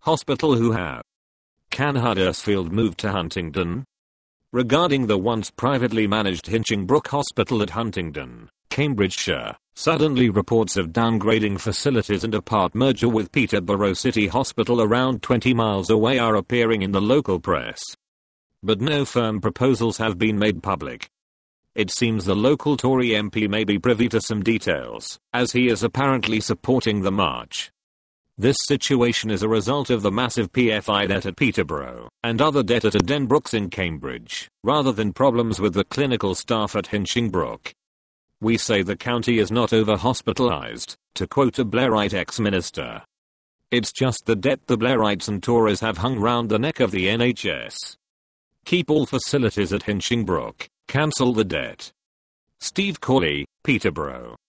Hospital who have. Can Huddersfield move to Huntingdon? Regarding the once privately managed Hinchingbrooke Hospital at Huntingdon, Cambridgeshire, suddenly reports of downgrading facilities and a part merger with Peterborough City Hospital around 20 miles away are appearing in the local press. But no firm proposals have been made public. It seems the local Tory MP may be privy to some details, as he is apparently supporting the march. This situation is a result of the massive PFI debt at Peterborough and other debt at Addenbrooke's in Cambridge, rather than problems with the clinical staff at Hinchingbrooke. We say the county is not over-hospitalised, to quote a Blairite ex-minister. It's just the debt the Blairites and Tories have hung round the neck of the NHS. Keep all facilities at Hinchingbrooke, cancel the debt. Steve Corley, Peterborough.